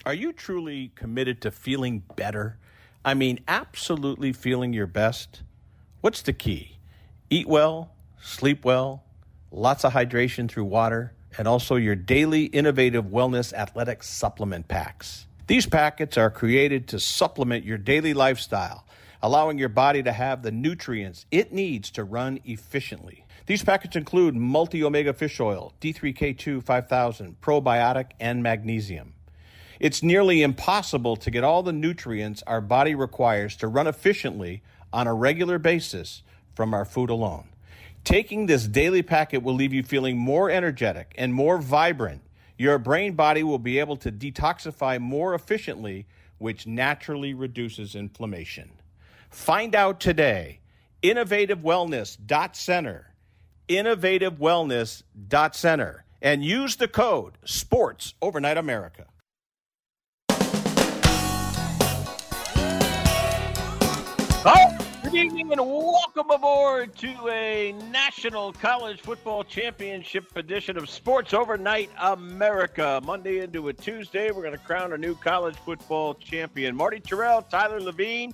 Are you truly committed to feeling better? I mean, absolutely feeling your best? What's the key? Eat well, sleep well, lots of hydration through water, and also your daily innovative wellness athletic supplement packs. These packets are created to supplement your daily lifestyle, allowing your body to have the nutrients it needs to run efficiently. These packets include multi-omega fish oil, D3K2 5000, probiotic, and magnesium. It's nearly impossible to get all the nutrients our body requires to run efficiently on a regular basis from our food alone. Taking this daily packet will leave you feeling more energetic and more vibrant. Your brain body will be able to detoxify more efficiently, which naturally reduces inflammation. Find out today. InnovativeWellness.center. InnovativeWellness.center. And use the code SPORTS Overnight America. Oh, good evening and welcome aboard to a National College Football Championship edition of Sports Overnight America. Monday into a Tuesday, we're going to crown a new college football champion. Marty Terrell, Tyler Levine,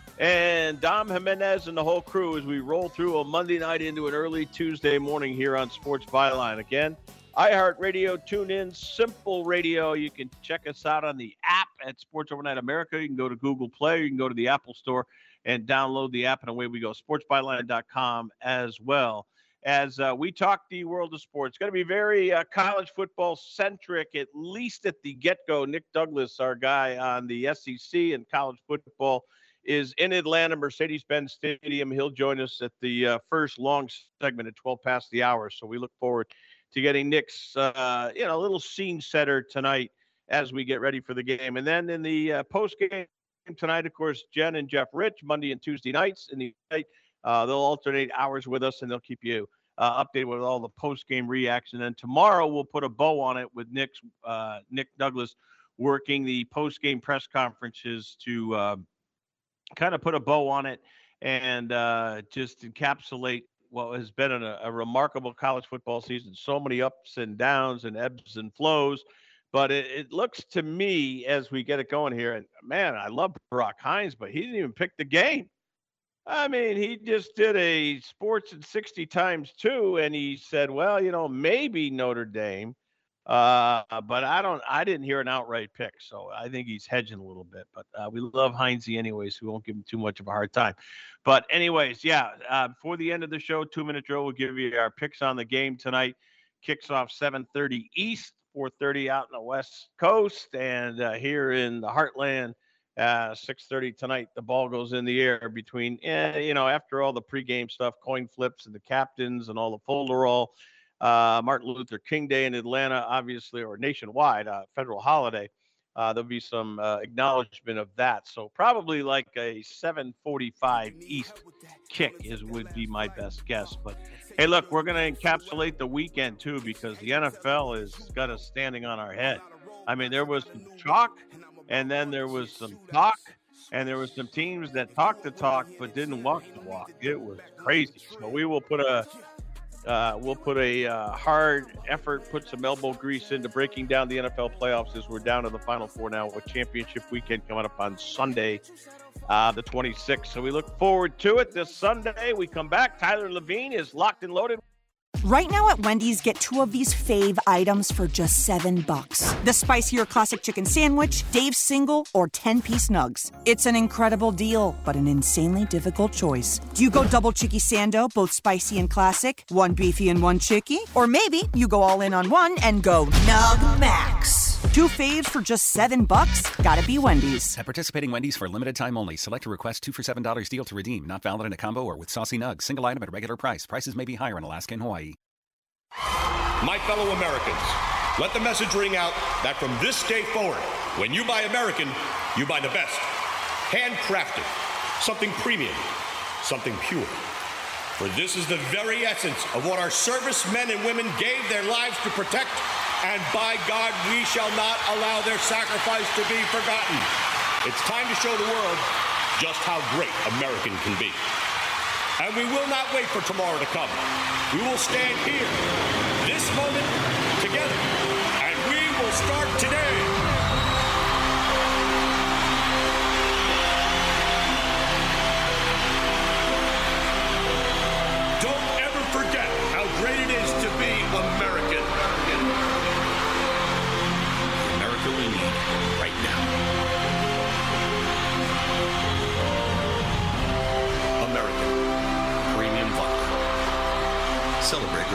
and Dom Jimenez and the whole crew as we roll through a Monday night into an early Tuesday morning here on Sports Byline. Again, iHeartRadio, TuneIn, Simple Radio. You can check us out on the app at Sports Overnight America. You can go to Google Play. You can go to the Apple Store and download the app, and away we go. SportsByline.com as well. As we talk the world of sports, it's going to be very college football-centric, at least at the get-go. Nick Douglas, our guy on the SEC and college football, is in Atlanta, Mercedes-Benz Stadium. He'll join us at the first long segment at 12 past the hour. So we look forward to getting Nick's little scene setter tonight as we get ready for the game. And then in the post-game tonight, of course, Jen and Jeff Rich, Monday and Tuesday nights in the night. They'll alternate hours with us, and they'll keep you updated with all the post-game reaction. And tomorrow we'll put a bow on it with Nick Douglas working the post-game press conferences to kind of put a bow on it and just encapsulate what has been a remarkable college football season. So many ups and downs and ebbs and flows. But it looks to me as we get it going here, and man, I love Brock Hines, but he didn't even pick the game. I mean, he just did a sports in 60 times 2, and he said, well, maybe Notre Dame, but I didn't hear an outright pick, so I think he's hedging a little bit. But we love Heinze anyways, so we won't give him too much of a hard time. But anyways, before the end of the show, 2-minute drill, we'll give you our picks on the game tonight. Kicks off 7:30 East. 4:30 out in the West Coast, and here in the Heartland, 6:30 tonight, the ball goes in the air between, after all the pregame stuff, coin flips and the captains and all the folderol, Martin Luther King Day in Atlanta, obviously, or nationwide, federal holiday. There'll be some acknowledgement of that. So probably like a 7:45 East kick would be my best guess. But hey, look, we're going to encapsulate the weekend too, because the NFL has got us standing on our head. I mean, there was some chalk, and then there was some talk, and there was some teams that talked the talk but didn't walk the walk. It was crazy. So we will put a hard effort, put some elbow grease into breaking down the NFL playoffs as we're down to the Final Four now with championship weekend coming up on Sunday, the 26th. So we look forward to it this Sunday. We come back. Tyler Levine is locked and loaded. Right now at Wendy's, get 2 of these fave items for just $7. The spicier classic chicken sandwich, Dave's single, or 10-piece nugs. It's an incredible deal, but an insanely difficult choice. Do you go double chicky sando, both spicy and classic, 1 beefy and 1 chicky? Or maybe you go all in on one and go Nug Max. 2 faves for just $7? Gotta be Wendy's. At participating Wendy's for a limited time only. Select a request 2 for $7 deal to redeem. Not valid in a combo or with saucy nugs. Single item at regular price. Prices may be higher in Alaska and Hawaii. My fellow Americans, let the message ring out that from this day forward, when you buy American, you buy the best. Handcrafted, something premium, something pure. For this is the very essence of what our servicemen and women gave their lives to protect, and by God, we shall not allow their sacrifice to be forgotten. It's time to show the world just how great American can be. And we will not wait for tomorrow to come. We will stand here, this moment, together, and we will start today.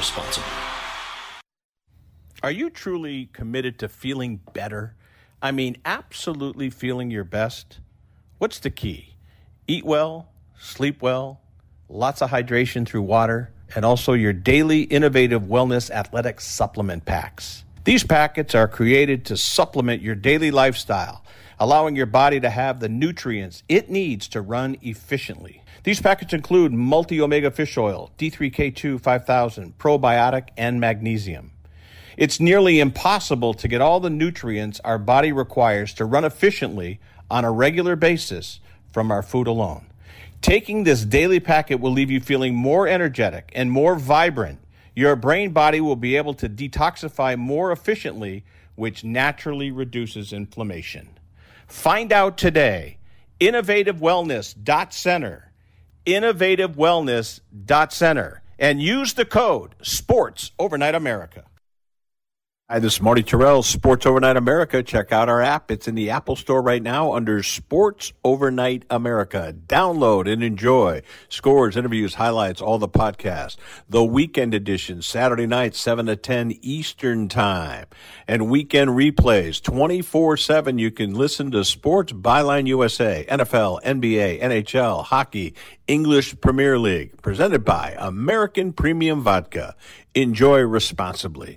responsibly. Are you truly committed to feeling better? I mean, absolutely feeling your best? What's the key? Eat well, sleep well, lots of hydration through water, and also your daily innovative wellness athletic supplement packs. These packets are created to supplement your daily lifestyle, allowing your body to have the nutrients it needs to run efficiently. These packets include multi-omega fish oil, D3K2 5000, probiotic, and magnesium. It's nearly impossible to get all the nutrients our body requires to run efficiently on a regular basis from our food alone. Taking this daily packet will leave you feeling more energetic and more vibrant. Your brain body will be able to detoxify more efficiently, which naturally reduces inflammation. Find out today. InnovativeWellness.center. InnovativeWellness.center. And use the code SPORTS Overnight America. Hi, this is Marty Terrell, Sports Overnight America. Check out our app. It's in the Apple Store right now under Sports Overnight America. Download and enjoy scores, interviews, highlights, all the podcasts. The weekend edition, Saturday night, 7 to 10 Eastern Time. And weekend replays, 24/7. You can listen to Sports Byline USA, NFL, NBA, NHL, hockey, English Premier League. Presented by American Premium Vodka. Enjoy responsibly.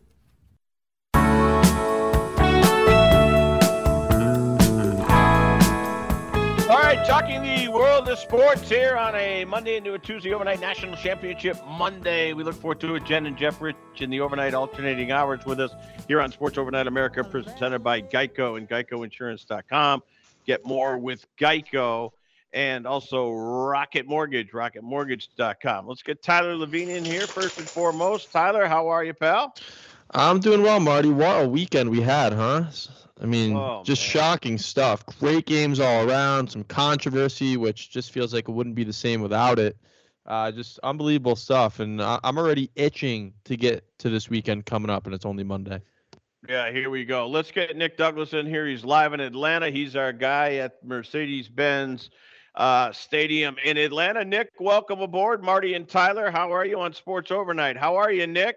Talking the world of sports here on a Monday into a Tuesday overnight national championship Monday. We look forward to it. Jen and Jeff Rich in the overnight alternating hours with us here on Sports Overnight America, presented by Geico and GeicoInsurance.com. Get more with Geico, and also Rocket Mortgage, RocketMortgage.com. Let's get Tyler Levine in here first and foremost. Tyler, how are you, pal? I'm doing well, Marty. What a weekend we had, huh? I mean, shocking stuff. Great games all around. Some controversy, which just feels like it wouldn't be the same without it. Just unbelievable stuff. And I'm already itching to get to this weekend coming up, and it's only Monday. Yeah, here we go. Let's get Nick Douglas in here. He's live in Atlanta. He's our guy at Mercedes-Benz Stadium in Atlanta. Nick, welcome aboard. Marty and Tyler, how are you on Sports Overnight? How are you, Nick?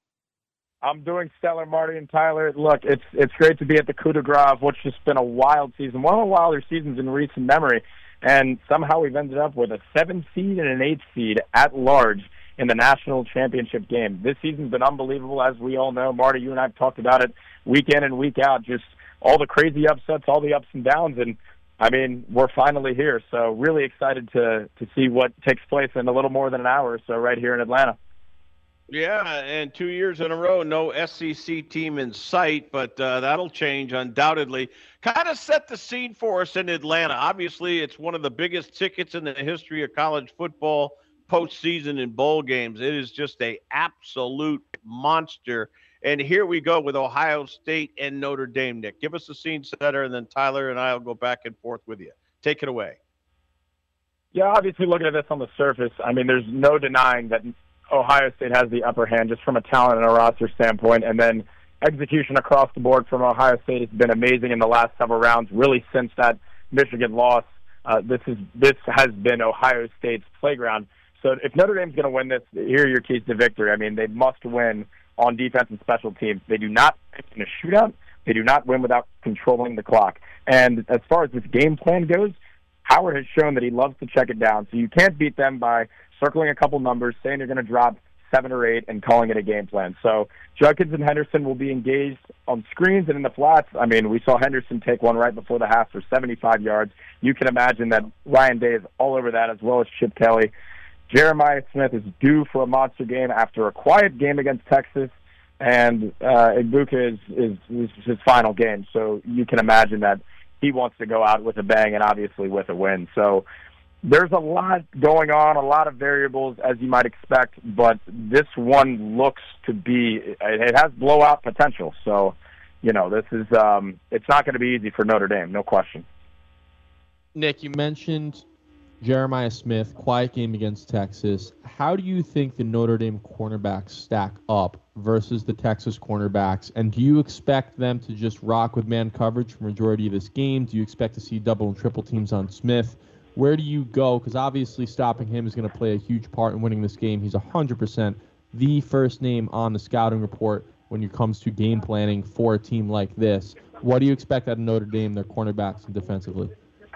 I'm doing stellar, Marty and Tyler. Look, it's great to be at the Coup de Grace, which has been a wild season, one of the wilder seasons in recent memory. And somehow we've ended up with a 7 seed and an 8 seed at large in the national championship game. This season's been unbelievable, as we all know. Marty, you and I have talked about it week in and week out, just all the crazy upsets, all the ups and downs. And, I mean, we're finally here. So really excited to see what takes place in a little more than an hour or so right here in Atlanta. Yeah, and 2 years in a row, no SEC team in sight, but that'll change undoubtedly. Kind of set the scene for us in Atlanta. Obviously, it's one of the biggest tickets in the history of college football, postseason and bowl games. It is just an absolute monster. And here we go with Ohio State and Notre Dame, Nick. Give us the scene setter, and then Tyler and I will go back and forth with you. Take it away. Yeah, obviously looking at this on the surface, I mean, there's no denying that Ohio State has the upper hand just from a talent and a roster standpoint, and then execution across the board from Ohio State has been amazing in the last several rounds, really since that Michigan loss. This has been Ohio State's playground. So if Notre Dame's going to win this, here are your keys to victory. I mean, they must win on defense and special teams. They do not win a shootout. They do not win without controlling the clock. And as far as this game plan goes, Howard has shown that he loves to check it down. So you can't beat them by circling a couple numbers, saying you're going to drop 7 or 8, and calling it a game plan. So Judkins and Henderson will be engaged on screens and in the flats. I mean, we saw Henderson take one right before the half for 75 yards. You can imagine that Ryan Day is all over that, as well as Chip Kelly. Jeremiah Smith is due for a monster game after a quiet game against Texas, and Ibuka is his final game. So you can imagine that he wants to go out with a bang and obviously with a win. So there's a lot going on, a lot of variables, as you might expect, but this one looks to be, it has blowout potential. So, you know, this is, it's not going to be easy for Notre Dame, no question. Nick, you mentioned Jeremiah Smith, quiet game against Texas. How do you think the Notre Dame cornerbacks stack up versus the Texas cornerbacks? And do you expect them to just rock with man coverage for the majority of this game? Do you expect to see double and triple teams on Smith? Where do you go? Because obviously stopping him is going to play a huge part in winning this game. He's 100% the first name on the scouting report when it comes to game planning for a team like this. What do you expect out of Notre Dame, their cornerbacks and defensively?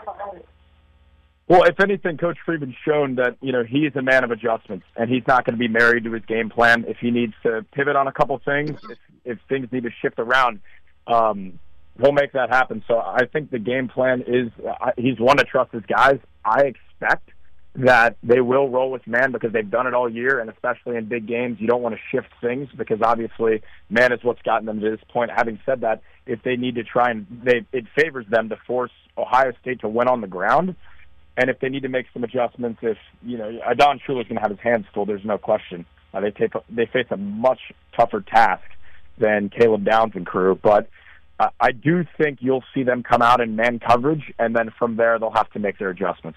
Well, if anything, Coach Freeman's shown that, he is a man of adjustments, and he's not going to be married to his game plan. If he needs to pivot on a couple things, if things need to shift around, he'll make that happen. So I think the game plan is he's one to trust his guys. I expect that they will roll with man because they've done it all year, and especially in big games, you don't want to shift things because obviously man is what's gotten them to this point. Having said that, if they need to it favors them to force Ohio State to win on the ground. And if they need to make some adjustments, Don Shula's going to have his hands full, there's no question. They face a much tougher task than Caleb Downs and crew, but I do think you'll see them come out in man coverage, and then from there they'll have to make their adjustments.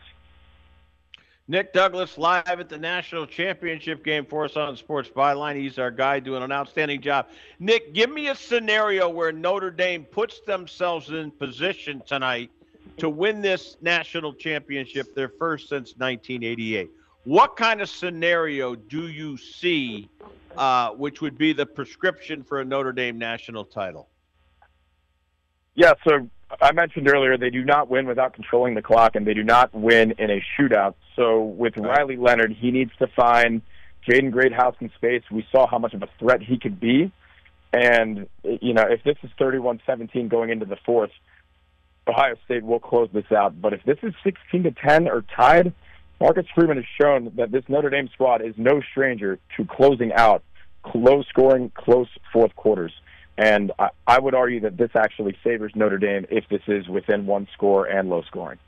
Nick Douglas live at the National Championship game for us on Sports Byline. He's our guy doing an outstanding job. Nick, give me a scenario where Notre Dame puts themselves in position tonight to win this national championship, their first since 1988. What kind of scenario do you see which would be the prescription for a Notre Dame national title? Yeah, so I mentioned earlier they do not win without controlling the clock, and they do not win in a shootout. So with Riley Leonard, he needs to find Jaden Greathouse in space. We saw how much of a threat he could be. And, if this is 31-17 going into the fourth, Ohio State will close this out. But if this is 16-10 or tied, Marcus Freeman has shown that this Notre Dame squad is no stranger to closing out low-scoring, close fourth quarters. And I would argue that this actually favors Notre Dame if this is within one score and low scoring.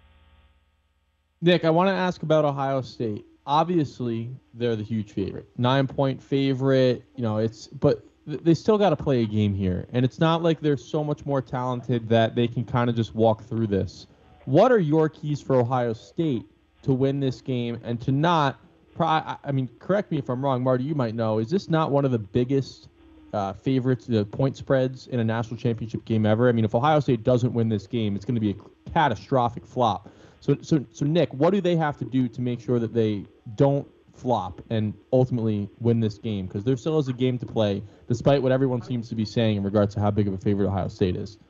Nick, I want to ask about Ohio State. Obviously, they're the huge favorite. 9-point favorite, but they still got to play a game here. And it's not like they're so much more talented that they can kind of just walk through this. What are your keys for Ohio State to win this game and to not, correct me if I'm wrong, Marty, you might know, is this not one of the biggest favorites, the point spreads in a national championship game ever? I mean, if Ohio State doesn't win this game, it's going to be a catastrophic flop. So Nick, what do they have to do to make sure that they don't flop and ultimately win this game? Because there still is a game to play, despite what everyone seems to be saying in regards to how big of a favorite Ohio State is.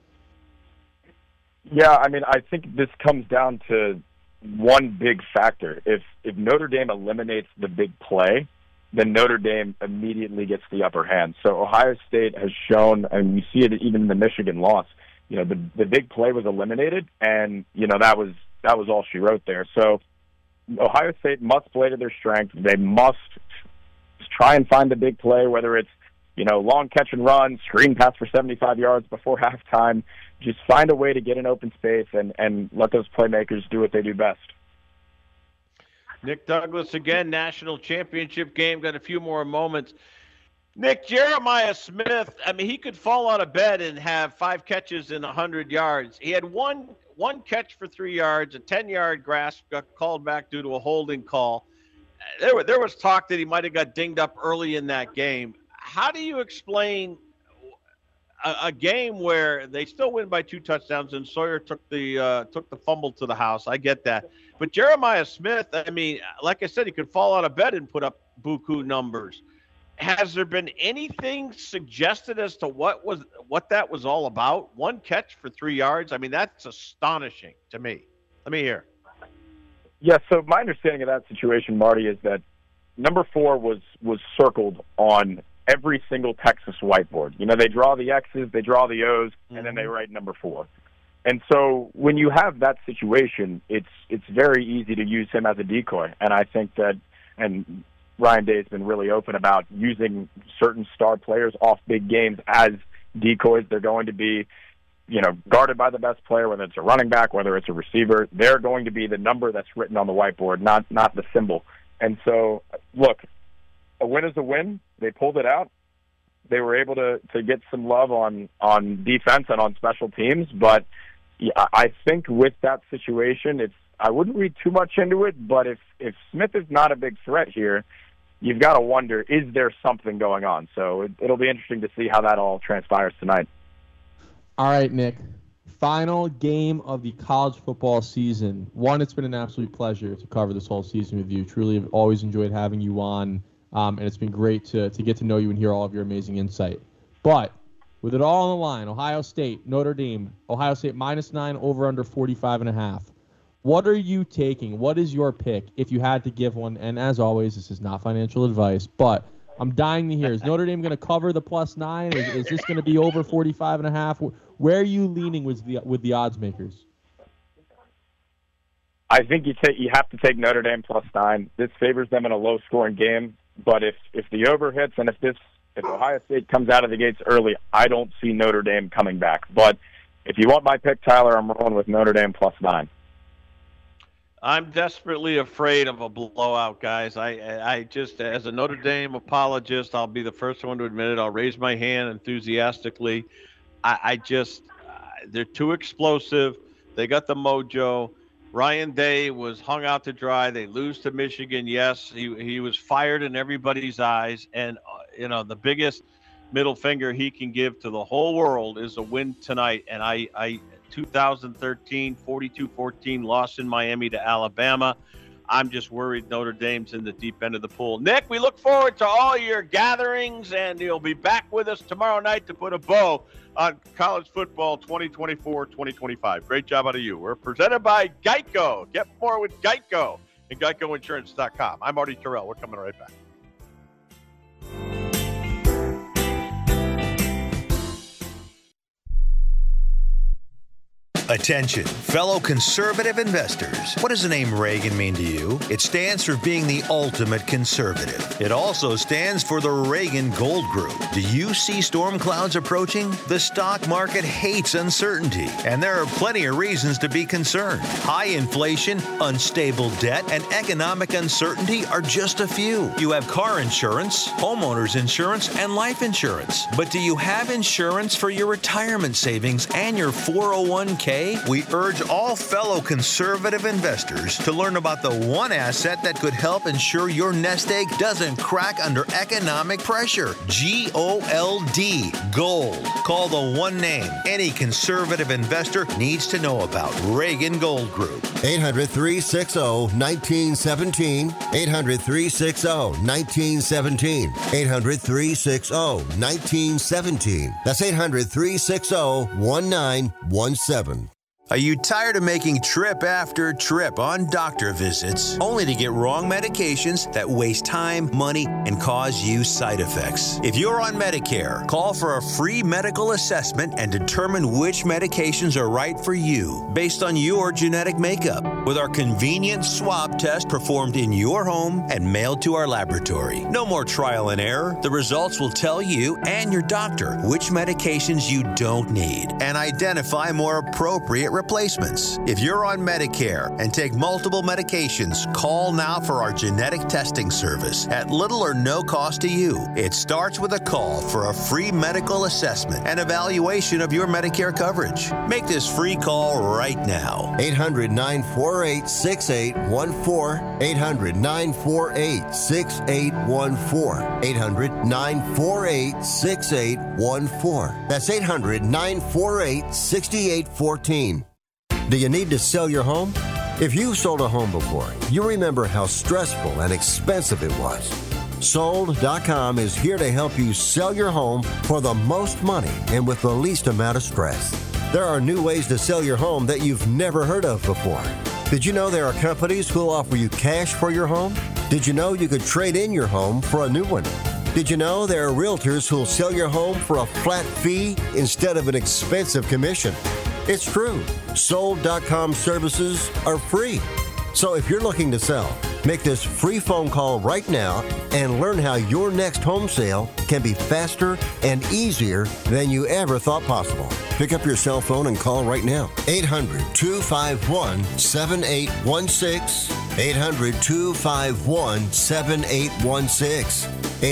Yeah, I think this comes down to one big factor. If Notre Dame eliminates the big play, then Notre Dame immediately gets the upper hand. So Ohio State has shown, and you see it even in the Michigan loss, the big play was eliminated, and that was all she wrote there. So Ohio State must play to their strength. They must try and find the big play, whether it's long catch and run, screen pass for 75 yards before halftime. Just find a way to get an open space and let those playmakers do what they do best. Nick Douglas again, national championship game. Got a few more moments. Nick, Jeremiah Smith, he could fall out of bed and have 5 catches in 100 yards. He had one catch for 3 yards, a 10-yard grasp, got called back due to a holding call. There was talk that he might have got dinged up early in that game. How do you explain a game where they still win by 2 touchdowns and Sawyer took the fumble to the house? I get that. But Jeremiah Smith, like I said, he could fall out of bed and put up buku numbers. Has there been anything suggested as to what that was all about? 1 catch for 3 yards? That's astonishing to me. Let me hear. Yeah, so my understanding of that situation, Marty, is that number 4 was circled on every single Texas whiteboard. They draw the X's, they draw the O's, and then they write number 4. And so when you have that situation, it's very easy to use him as a decoy. And I think that, and Ryan Day has been really open about using certain star players off big games as decoys. They're going to be, guarded by the best player, whether it's a running back, whether it's a receiver. They're going to be the number that's written on the whiteboard, not the symbol. And so, look, a win is a win. They pulled it out. They were able to get some love on defense and on special teams. But I think with that situation, I wouldn't read too much into it. But if Smith is not a big threat here, you've got to wonder, is there something going on? So it'll be interesting to see how that all transpires tonight. All right, Nick. Final game of the college football season. One, it's been an absolute pleasure to cover this whole season with you. Truly have always enjoyed having you on. and it's been great to get to know you and hear all of your amazing insight. But with it all on the line, Ohio State, Notre Dame, Ohio State -9, over under 45.5. What are you taking? What is your pick if you had to give one? And as always, this is not financial advice, but I'm dying to hear. Is Notre Dame going to cover the +9? Is this going to be over 45.5? Where are you leaning with the odds makers? I think you have to take Notre Dame +9. This favors them in a low-scoring game. But if the over hits and if Ohio State comes out of the gates early, I don't see Notre Dame coming back. But if you want my pick, Tyler, I'm rolling with Notre Dame +9. I'm desperately afraid of a blowout, guys. I just, as a Notre Dame apologist, I'll be the first one to admit it. I'll raise my hand enthusiastically. They're too explosive. They got the mojo. Ryan Day was hung out to dry. They lose to Michigan. Yes, he was fired in everybody's eyes. And, the biggest middle finger he can give to the whole world is a win tonight. And I 2013, 42-14 loss in Miami to Alabama. I'm just worried Notre Dame's in the deep end of the pool. Nick, we look forward to all your gatherings, and you'll be back with us tomorrow night to put a bow on college football 2024-2025. Great job out of you. We're presented by Geico. Get more with Geico and GeicoInsurance.com. I'm Marty Terrell. We're coming right back. Attention, fellow conservative investors. What does the name Reagan mean to you? It stands for being the ultimate conservative. It also stands for the Reagan Gold Group. Do you see storm clouds approaching? The stock market hates uncertainty, and there are plenty of reasons to be concerned. High inflation, unstable debt, and economic uncertainty are just a few. You have car insurance, homeowners insurance, and life insurance. But do you have insurance for your retirement savings and your 401k? We urge all fellow conservative investors to learn about the one asset that could help ensure your nest egg doesn't crack under economic pressure. GOLD. Gold. Call the one name any conservative investor needs to know about. Reagan Gold Group. 800-360-1917. 800-360-1917. 800-360-1917. That's 800-360-1917. Are you tired of making trip after trip on doctor visits only to get wrong medications that waste time, money, and cause you side effects? If you're on Medicare, call for a free medical assessment and determine which medications are right for you based on your genetic makeup. With our convenient swab test performed in your home and mailed to our laboratory. No more trial and error. The results will tell you and your doctor which medications you don't need and identify more appropriate replacements. If you're on Medicare and take multiple medications, call now for our genetic testing service at little or no cost to you. It starts with a call for a free medical assessment and evaluation of your Medicare coverage. Make this free call right now. 800-948-6814. 800-948-6814. 800-948-6814. That's 800-948-6814. Do you need to sell your home? If you've sold a home before, you remember how stressful and expensive it was. Sold.com is here to help you sell your home for the most money and with the least amount of stress. There are new ways to sell your home that you've never heard of before. Did you know there are companies who'll offer you cash for your home? Did you know you could trade in your home for a new one? Did you know there are realtors who'll sell your home for a flat fee instead of an expensive commission? It's true. Sold.com services are free. So if you're looking to sell, make this free phone call right now and learn how your next home sale can be faster and easier than you ever thought possible. Pick up your cell phone and call right now. 800-251-7816. 800-251-7816.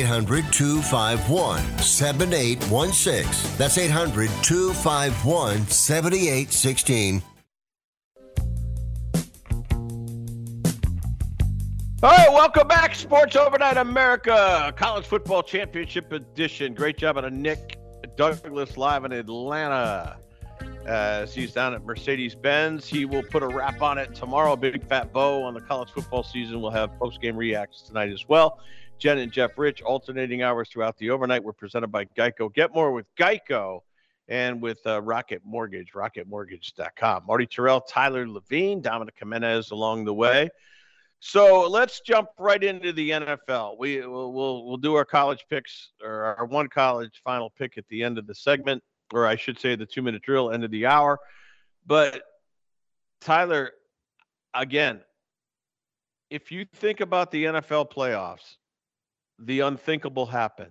800-251-7816. That's 800-251-7816. All right, welcome back. Sports Overnight America, College Football Championship Edition. Great job out of Nick Douglas live in Atlanta. He's down at Mercedes-Benz. He will put a wrap on it tomorrow, a big fat bow on the college football season. We'll have post-game reacts tonight as well. Jen and Jeff Rich, alternating hours throughout the overnight. We're presented by Geico. Get more with Geico and with Rocket Mortgage, rocketmortgage.com. Marty Terrell, Tyler Levine, Dominic Jimenez along the way. So let's jump right into the NFL. We'll do our college picks, or our one college final pick at the end of the segment, or I should say the 2-minute drill, end of the hour. But Tyler, again, if you think about the NFL playoffs, the unthinkable happened.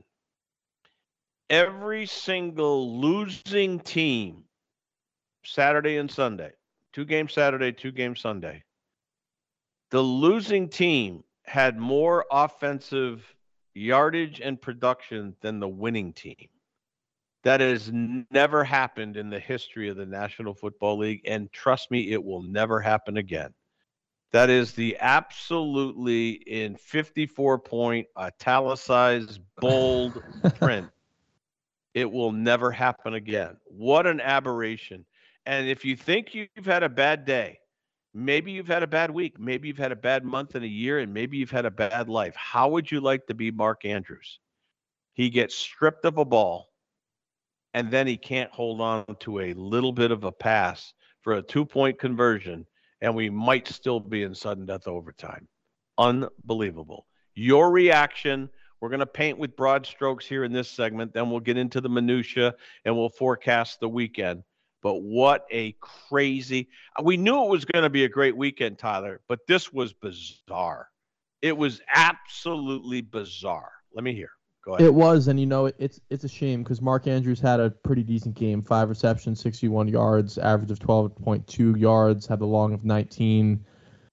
Every single losing team, Saturday and Sunday, 2 games Saturday, 2 games Sunday, the losing team had more offensive yardage and production than the winning team. That has never happened in the history of the National Football League, and trust me, it will never happen again. That is the absolutely in 54-point italicized bold print. It will never happen again. What an aberration. And if you think you've had a bad day, maybe you've had a bad week, maybe you've had a bad month and a year, and maybe you've had a bad life, how would you like to be Mark Andrews? He gets stripped of a ball, and then he can't hold on to a little bit of a pass for a 2-point conversion, and we might still be in sudden death overtime. Unbelievable. Your reaction. We're going to paint with broad strokes here in this segment. Then we'll get into the minutia and we'll forecast the weekend. But what a crazy – we knew it was going to be a great weekend, Tyler, but this was bizarre. It was absolutely bizarre. Let me hear. Go ahead. It was, and it's a shame because Mark Andrews had a pretty decent game, 5 receptions, 61 yards, average of 12.2 yards, had the long of 19.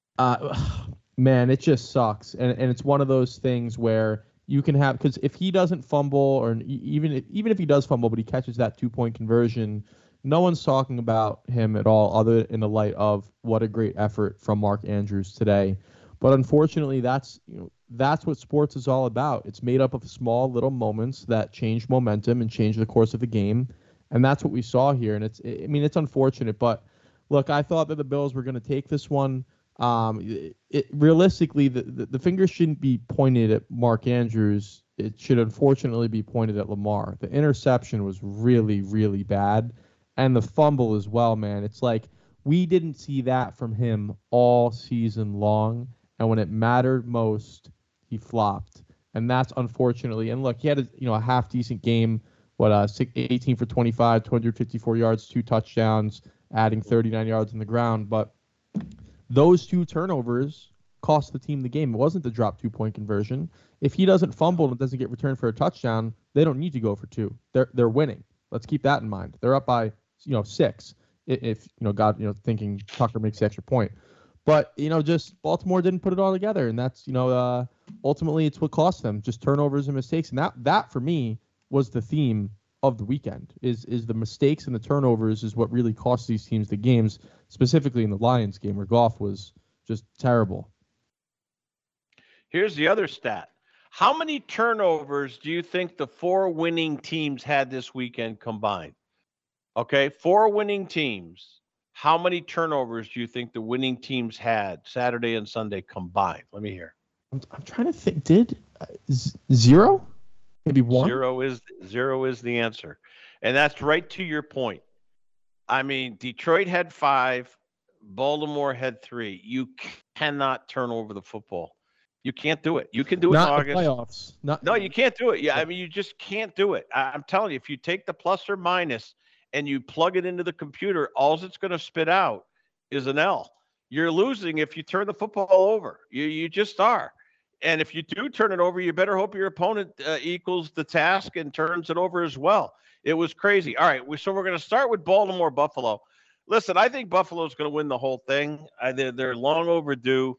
Man, it just sucks. And it's one of those things where you can have, because if he doesn't fumble, or even if he does fumble, but he catches that 2-point conversion, no one's talking about him at all other in the light of what a great effort from Mark Andrews today. But unfortunately, that's what sports is all about. It's made up of small little moments that change momentum and change the course of the game, and that's what we saw here. And it's unfortunate, but look, I thought that the Bills were going to take this one. Realistically, the finger shouldn't be pointed at Mark Andrews. It should unfortunately be pointed at Lamar. The interception was really, really bad, and the fumble as well, man. It's like we didn't see that from him all season long, and when it mattered most, he flopped. And that's unfortunately. And look, he had a half decent game. 18 for 25, 254 yards, 2 touchdowns, adding 39 yards on the ground, but those 2 turnovers cost the team the game. It wasn't the drop 2-point conversion. If he doesn't fumble and doesn't get returned for a touchdown, they don't need to go for 2. They're winning. Let's keep that in mind. They're up by 6. If God, thinking Tucker makes the extra point. But just Baltimore didn't put it all together, and that's ultimately it's what cost them, just turnovers and mistakes. And that for me was the theme of the weekend. Is the mistakes and the turnovers is what really cost these teams the games, specifically in the Lions game where Goff was just terrible. Here's the other stat. How many turnovers do you think the 4 winning teams had this weekend combined? Okay, 4 winning teams. How many turnovers do you think the winning teams had Saturday and Sunday combined? Let me hear. I'm trying to think. Did 0? Maybe 1? 0 is the answer. And that's right to your point. I mean, Detroit had 5. Baltimore had 3. You cannot turn over the football. You can't do it. You can do it in August. Playoffs. No, you can't do it. Yeah, I mean, you just can't do it. I'm telling you, if you take the plus or minus and you plug it into the computer, all it's going to spit out is an L. You're losing if you turn the football over. You just are. And if you do turn it over, you better hope your opponent equals the task and turns it over as well. It was crazy. All right, so we're going to start with Baltimore-Buffalo. Listen, I think Buffalo's going to win the whole thing. They're long overdue.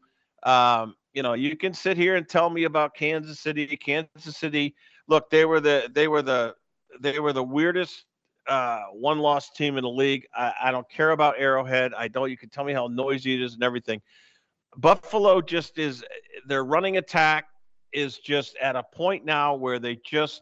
You can sit here and tell me about Kansas City. Kansas City, look, they were the weirdest one-loss team in the league. I don't care about Arrowhead. You can tell me how noisy it is and everything. Buffalo just is, their running attack is just at a point now where that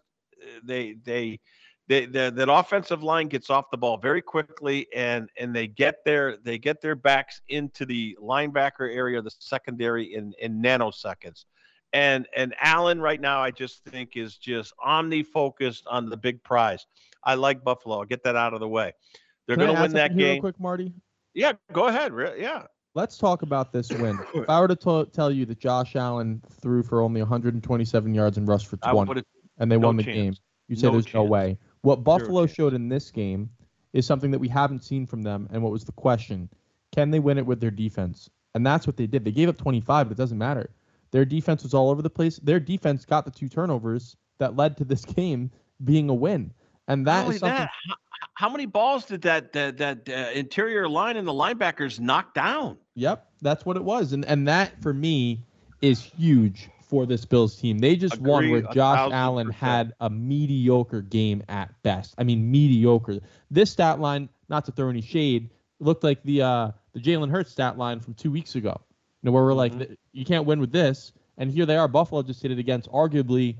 offensive line gets off the ball very quickly, and they get their backs into the linebacker area of the secondary in nanoseconds. And Allen right now, I just think is just omni-focused on the big prize. I like Buffalo. I'll get that out of the way. They're going to win that game. Real quick, Marty? Yeah, go ahead. Yeah. Let's talk about this win. If I were to tell you that Josh Allen threw for only 127 yards and rushed for 20, and they won the game, you say there's no way. What Buffalo showed in this game is something that we haven't seen from them, and what was the question? Can they win it with their defense? And that's what they did. They gave up 25, but it doesn't matter. Their defense was all over the place. Their defense got the 2 turnovers that led to this game being a win. And that is something. How many balls did that interior line and the linebackers knock down? Yep, that's what it was. And that, for me, is huge for this Bills team. They just won where Josh Allen had a mediocre game at best. I mean, mediocre. This stat line, not to throw any shade, looked like the Jalen Hurts stat line from 2 weeks ago. Where we're like, you can't win with this. And here they are. Buffalo just hit it against arguably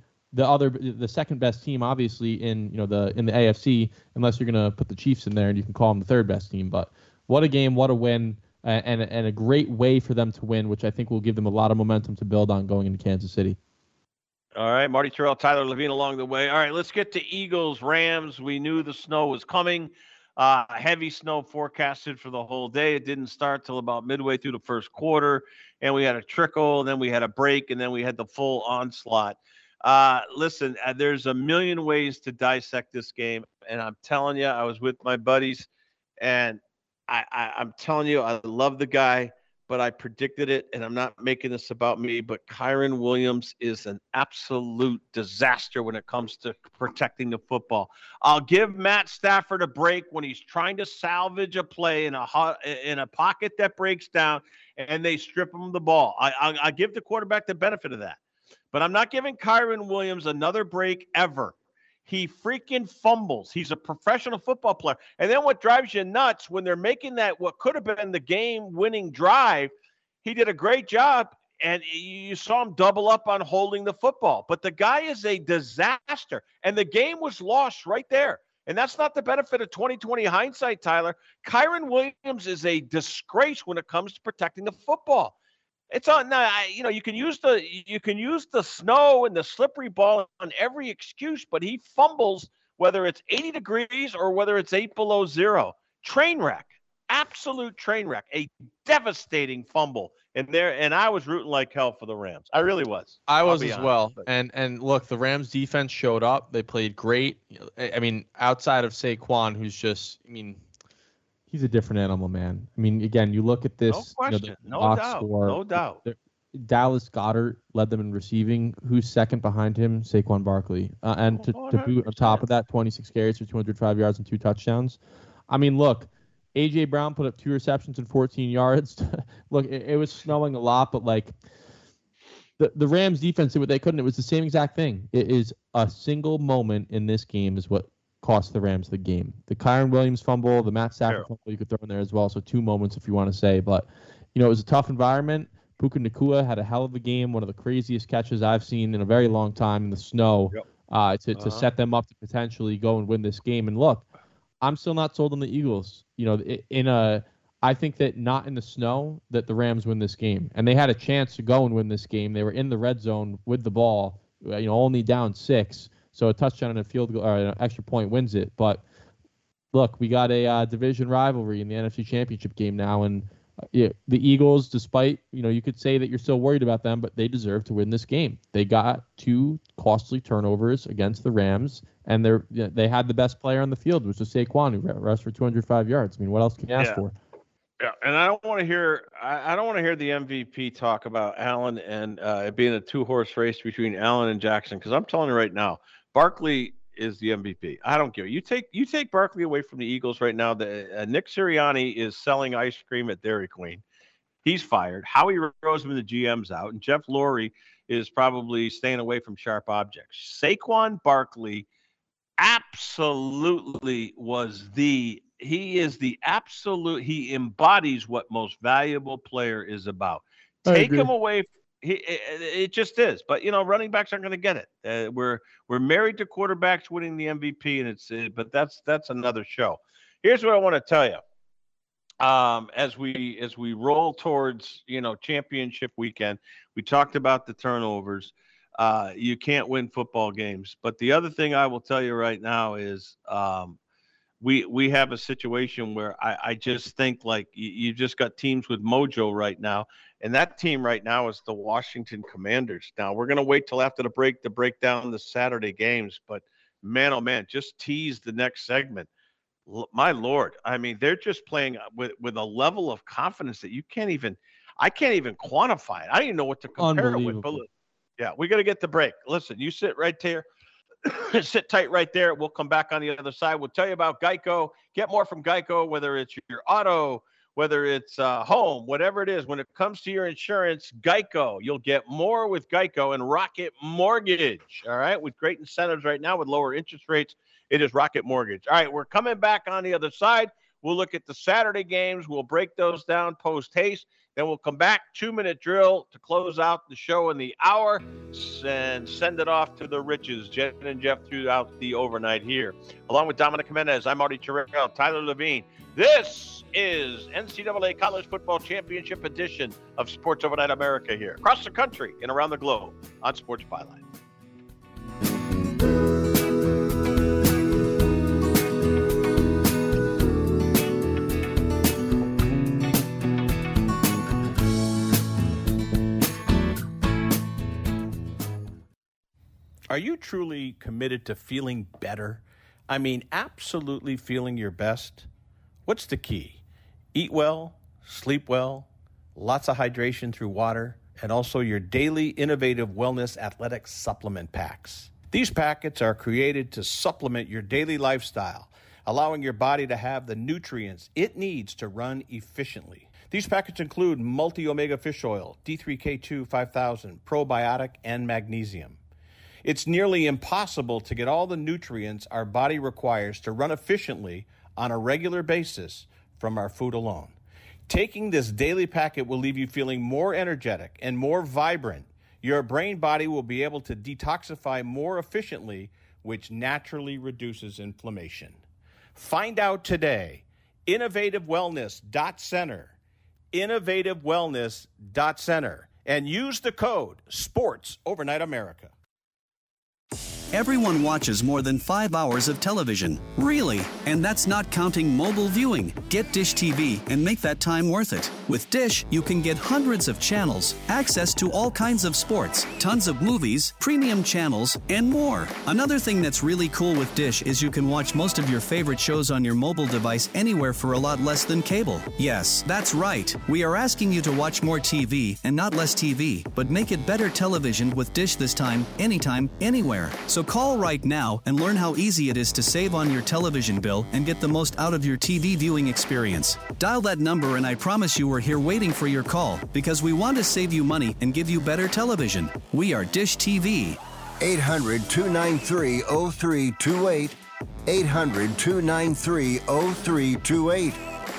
the second best team, obviously in the AFC, unless you're gonna put the Chiefs in there and you can call them the third best team. But what a game, what a win, and a great way for them to win, which I think will give them a lot of momentum to build on going into Kansas City. All right, Marty Terrell, Tyler Levine along the way. All right, let's get to Eagles, Rams. We knew the snow was coming. Heavy snow forecasted for the whole day. It didn't start till about midway through the first quarter, and we had a trickle, and then we had a break, and then we had the full onslaught. Listen, there's a million ways to dissect this game, and I'm telling you, I was with my buddies, and I'm telling you, I love the guy, but I predicted it, and I'm not making this about me, but Kyren Williams is an absolute disaster when it comes to protecting the football. I'll give Matt Stafford a break when he's trying to salvage a play in a pocket that breaks down, and they strip him the ball. I give the quarterback the benefit of that. But I'm not giving Kyren Williams another break ever. He freaking fumbles. He's a professional football player. And then what drives you nuts when they're making that what could have been the game-winning drive, he did a great job, and you saw him double up on holding the football. But the guy is a disaster, and the game was lost right there. And that's not the benefit of 20/20 hindsight, Tyler. Kyren Williams is a disgrace when it comes to protecting the football. It's on now. You can use the snow and the slippery ball on every excuse, but he fumbles whether it's 80 degrees or whether it's 8 below zero. Train wreck, absolute train wreck, a devastating fumble. And I was rooting like hell for the Rams. I really was. I was as well. And look, the Rams defense showed up. They played great. I mean, outside of Saquon, who's just, he's a different animal, man. I mean, again, you look at this. No question. No doubt. Dallas Goedert led them in receiving. Who's second behind him? Saquon Barkley. And to boot on top of that, 26 carries for 205 yards and 2 touchdowns. I mean, look, A.J. Brown put up 2 receptions and 14 yards. Look, it was snowing a lot, but the Rams defense did what they couldn't. It was the same exact thing. It is a single moment in this game is what cost the Rams the game. The Kyren Williams fumble, the Matt Stafford fumble you could throw in there as well. So 2 moments if you want to say. But, it was a tough environment. Puka Nacua had a hell of a game, one of the craziest catches I've seen in a very long time in the snow to set them up to potentially go and win this game. And look, I'm still not sold on the Eagles. I think that not in the snow that the Rams win this game. And they had a chance to go and win this game. They were in the red zone with the ball, only down 6. So a touchdown and a field goal or an extra point wins it. But look, we got a division rivalry in the NFC Championship game now, and the Eagles, despite you could say that you're still worried about them, but they deserve to win this game. They got 2 costly turnovers against the Rams, and they had the best player on the field, which was Saquon, who rushed for 205 yards. I mean, what else can you ask for? Yeah, and I don't want to hear the MVP talk about Allen and it being a 2-horse race between Allen and Jackson, because I'm telling you right now, Barkley is the MVP. I don't care. You take Barkley away from the Eagles right now. Nick Sirianni is selling ice cream at Dairy Queen. He's fired. Howie Roseman, the GM's out, and Jeff Lurie is probably staying away from sharp objects. Saquon Barkley absolutely he embodies what most valuable player is about. Take him away. It just is. But, running backs aren't going to get it. We're married to quarterbacks winning the MVP, but that's another show. Here's what I want to tell you. as we roll towards, championship weekend. We talked about the turnovers. You can't win football games. But the other thing I will tell you right now is we have a situation where I just think like you just got teams with mojo right now. And that team right now is the Washington Commanders. Now, we're going to wait till after the break to break down the Saturday games. But, man, oh, man, just tease the next segment. My Lord. I mean, they're just playing with a level of confidence that I can't even quantify it. I don't even know what to compare it with. But yeah, we got to get the break. Listen, you sit right there. Sit tight right there. We'll come back on the other side. We'll tell you about Geico. Get more from Geico, whether it's your auto, whether it's home, whatever it is. When it comes to your insurance, Geico, you'll get more with Geico and Rocket Mortgage. All right, with great incentives right now with lower interest rates. It is Rocket Mortgage. All right, we're coming back on the other side. We'll look at the Saturday games. We'll break those down post-haste. Then we'll come back, 2-minute drill to close out the show in the hour and send it off to the riches. Jen and Jeff throughout the overnight here. Along with Dominic Jimenez, I'm Marty Terrell, Tyler Levine. This is NCAA College Football Championship edition of Sports Overnight America here. Across the country and around the globe on Sports Byline. Are you truly committed to feeling better? I mean, absolutely feeling your best? What's the key? Eat well, sleep well, lots of hydration through water, and also your daily innovative wellness athletic supplement packs. These packets are created to supplement your daily lifestyle, allowing your body to have the nutrients it needs to run efficiently. These packets include multi-omega fish oil, D3K2 5000, probiotic, and magnesium. It's nearly impossible to get all the nutrients our body requires to run efficiently on a regular basis from our food alone. Taking this daily packet will leave you feeling more energetic and more vibrant. Your brain body will be able to detoxify more efficiently, which naturally reduces inflammation. Find out today. InnovativeWellness.Center. InnovativeWellness.Center. And use the code Sports Overnight America. Everyone watches more than 5 hours of television. Really? And that's not counting mobile viewing. Get Dish TV and make that time worth it. With Dish, you can get hundreds of channels, access to all kinds of sports, tons of movies, premium channels, and more. Another thing that's really cool with Dish is you can watch most of your favorite shows on your mobile device anywhere for a lot less than cable. Yes, that's right. We are asking you to watch more TV and not less TV, but make it better television with Dish this time, anytime, anywhere. So call right now and learn how easy it is to save on your television bill and get the most out of your TV viewing experience. Dial that number and I promise you we're here waiting for your call because we want to save you money and give you better television. We are Dish TV. 800-293-0328. 800-293-0328.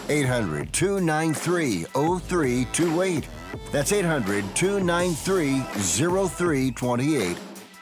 800-293-0328. That's 800-293-0328.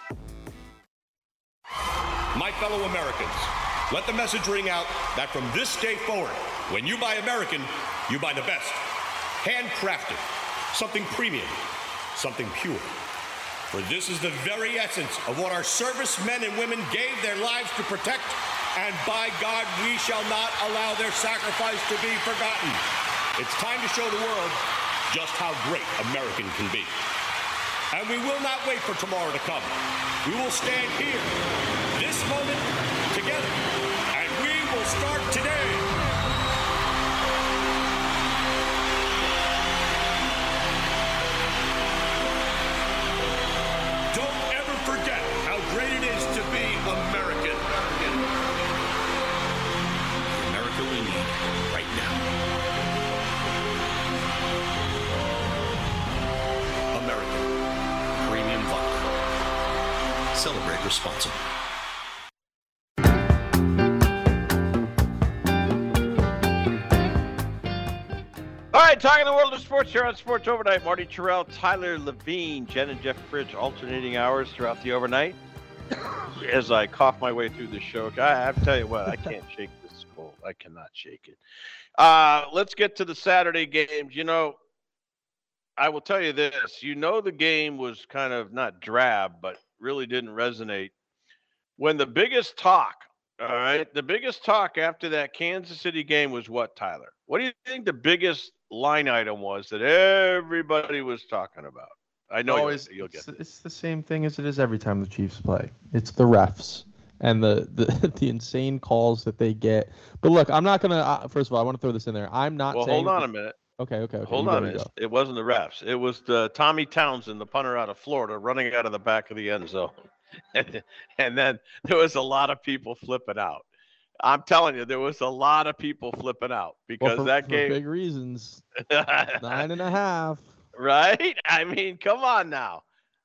My fellow Americans, let the message ring out that from this day forward, when you buy American, you buy the best. Handcrafted, something premium, something pure. For this is the very essence of what our servicemen and women gave their lives to protect, and by God, we shall not allow their sacrifice to be forgotten. It's time to show the world just how great American can be. And we will not wait for tomorrow to come. We will stand here, this moment, together, and we will start today. Don't ever forget how great it is to be American. The America we need right now. American Premium Vodka. Celebrate responsibly. All right, talking the world of sports here on Sports Overnight. Marty Terrell, Tyler Levine, Jen and Jeff Bridge, alternating hours throughout the overnight. as I cough my way through the show. I have to tell you what, I can't shake this cold. I cannot shake it. Let's get to the Saturday games. You know, I will tell you this. You know, the game was kind of not drab, but really didn't resonate. When the biggest talk, all right, the biggest talk after that Kansas City game was what, Tyler? What do you think the biggest line item was that everybody was talking about? I know you'll get it. It's the same thing as it is every time the Chiefs play. It's the refs and the insane calls that they get. But look, I'm not going to first of all, I want to throw this in there. I'm not saying. Well, hold on a minute. Okay. Hold on a minute. It wasn't the refs. It was the Tommy Townsend, the punter out of Florida, running out of the back of the end zone. And then there was a lot of people flipping out. I'm telling you, there was a lot of people flipping out because that game. For big reasons. 9.5. Right? I mean, come on now.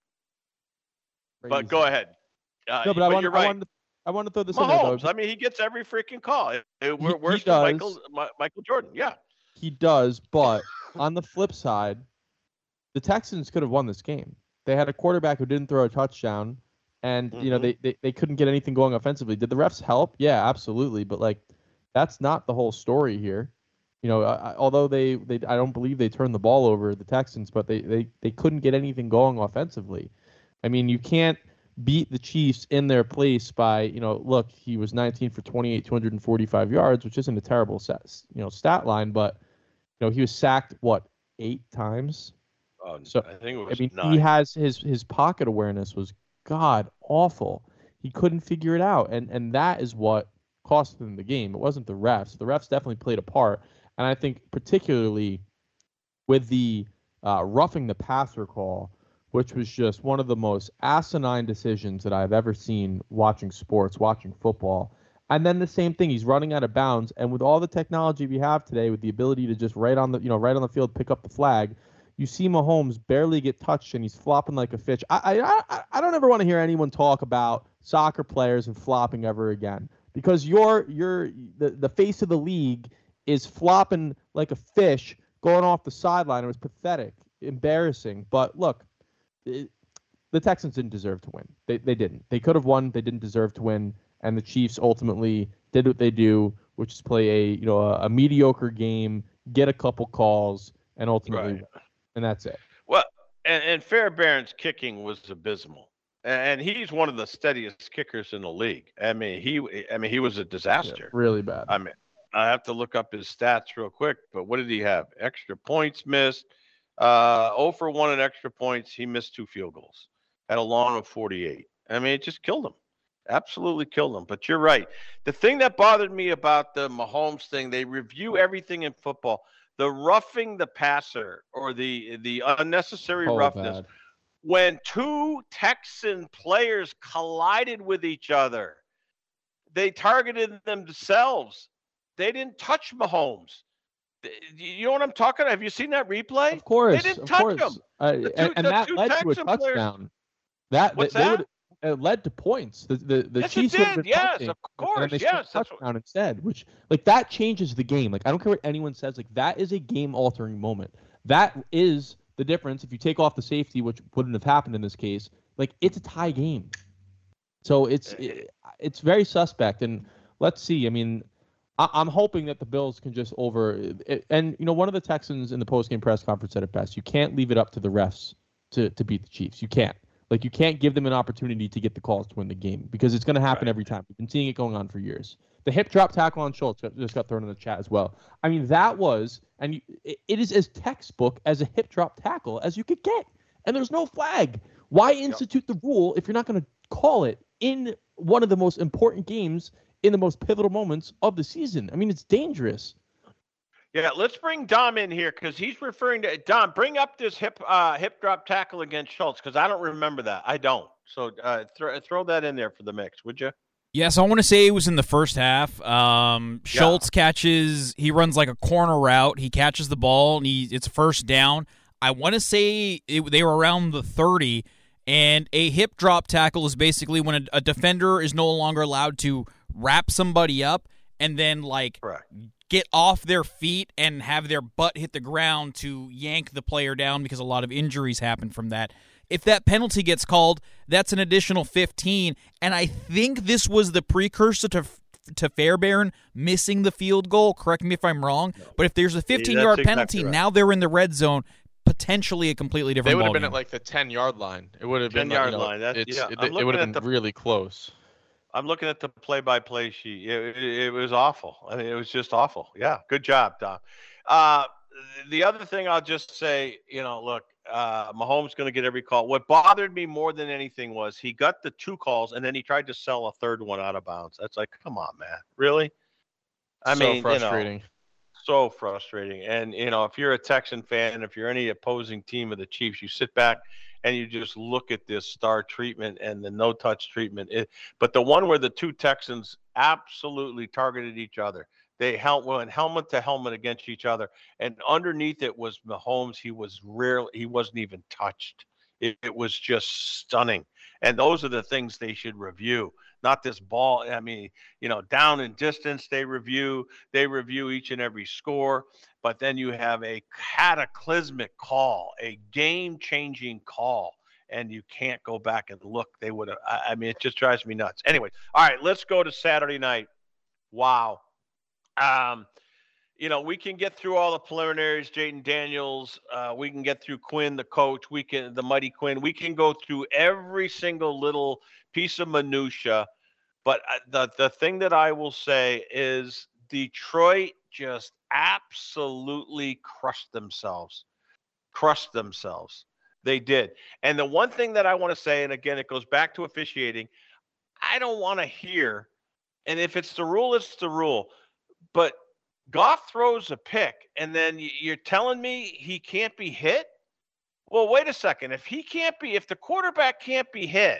Crazy. But go ahead. No, but I want to throw this in there, Mahomes, I mean, he gets every freaking call. Worse than Michael Jordan. Yeah. He does, but on the flip side, the Texans could have won this game. They had a quarterback who didn't throw a touchdown. And, you know, they couldn't get anything going offensively. Did the refs help? Yeah, absolutely. But, like, that's not the whole story here. You know, although I don't believe they turned the ball over, the Texans, but they couldn't get anything going offensively. I mean, you can't beat the Chiefs in their place by, you know, look, he was 19 for 28, 245 yards, which isn't a terrible stat line, but, you know, he was sacked, 8 times? So I think it was 9. He has his pocket awareness was God awful. He couldn't figure it out, and that is what cost them the game. It wasn't the refs. The refs definitely played a part, and I think particularly with the roughing the passer call, which was just one of the most asinine decisions that I've ever seen watching sports, watching football. And then the same thing, he's running out of bounds, and with all the technology we have today, with the ability to just right on the field pick up the flag. You see Mahomes barely get touched, and he's flopping like a fish. I don't ever want to hear anyone talk about soccer players and flopping ever again, because the face of the league is flopping like a fish going off the sideline. It was pathetic, embarrassing. But look, the Texans didn't deserve to win. They didn't. They could have won. They didn't deserve to win, and the Chiefs ultimately did what they do, which is play a mediocre game, get a couple calls, and ultimately. Right. And that's it. Well, and Fairbairn's kicking was abysmal, and he's one of the steadiest kickers in the league. I mean, he was a disaster. Yeah, really bad. I mean, I have to look up his stats real quick. But what did he have? Extra points missed. 0 for 1 in extra points. He missed 2 field goals. Had a long of 48. I mean, it just killed him. Absolutely killed him. But you're right. The thing that bothered me about the Mahomes thing, they review everything in football. The roughing the passer or the unnecessary roughness, bad. When 2 Texan players collided with each other, they targeted themselves. They didn't touch Mahomes. You know what I'm talking about? Have you seen that replay? Of course. They didn't touch him. And that led to a touchdown. What's that? It led to points. The yes, Chiefs it did. Yes, of course. And they yes, that's touchdown instead. Which that changes the game. Like, I don't care what anyone says. Like, that is a game-altering moment. That is the difference. If you take off the safety, which wouldn't have happened in this case, like, it's a tie game. So it's very suspect. And let's see. I mean, I'm hoping that the Bills can just and one of the Texans in the post-game press conference said it best. You can't leave it up to the refs to beat the Chiefs. You can't. Like, you can't give them an opportunity to get the calls to win the game, because it's going to happen every time. We've been seeing it going on for years. The hip drop tackle on Schultz just got thrown in the chat as well. I mean, that was, and it is as textbook as a hip drop tackle as you could get. And there's no flag. Why institute the rule if you're not going to call it in one of the most important games in the most pivotal moments of the season? I mean, it's dangerous. Yeah, let's bring Dom in here, because he's referring to Dom. Bring up this hip drop tackle against Schultz, because I don't remember that. I don't. So throw that in there for the mix, would you? Yes, I want to say it was in the first half. Schultz catches. He runs like a corner route. He catches the ball, and it's a first down. I want to say they were around the 30, and a hip drop tackle is basically when a defender is no longer allowed to wrap somebody up and then get off their feet and have their butt hit the ground to yank the player down, because a lot of injuries happen from that. If that penalty gets called, that's an additional 15. And I think this was the precursor to Fairbairn missing the field goal. Correct me if I'm wrong. But if there's a 15-yard penalty, right. Now they're in the red zone. Potentially a completely different ballgame. They would have been at like the 10-yard line. It would have been 10-yard line. It would have been really close. I'm looking at the play-by-play sheet. It was awful. I mean, it was just awful. Yeah, good job, Tom. The other thing I'll just say, look, Mahomes going to get every call. What bothered me more than anything was he got the 2 calls, and then he tried to sell a third one out of bounds. That's like, come on, man. Really? I mean, frustrating. So frustrating. And, if you're a Texan fan, if you're any opposing team of the Chiefs, you sit back and you just look at this star treatment and the no-touch treatment. But the one where the 2 Texans absolutely targeted each other. They went helmet to helmet against each other. And underneath it was Mahomes. He wasn't even touched. It was just stunning. And those are the things they should review. Not this ball. I mean, down and distance, they review each and every score. But then you have a cataclysmic call, a game-changing call, and you can't go back and look. They would have. I mean, it just drives me nuts. Anyway, all right, let's go to Saturday night. Wow. We can get through all the preliminaries, Jayden Daniels. We can get through Quinn, the coach. The mighty Quinn. We can go through every single little piece of minutia. But the thing that I will say is Detroit just absolutely crushed themselves. They did. And the one thing that I want to say, and again, it goes back to officiating, I don't want to hear, and if it's the rule, it's the rule. But Goff throws a pick, and then you're telling me he can't be hit? Well, wait a second. If the quarterback can't be hit,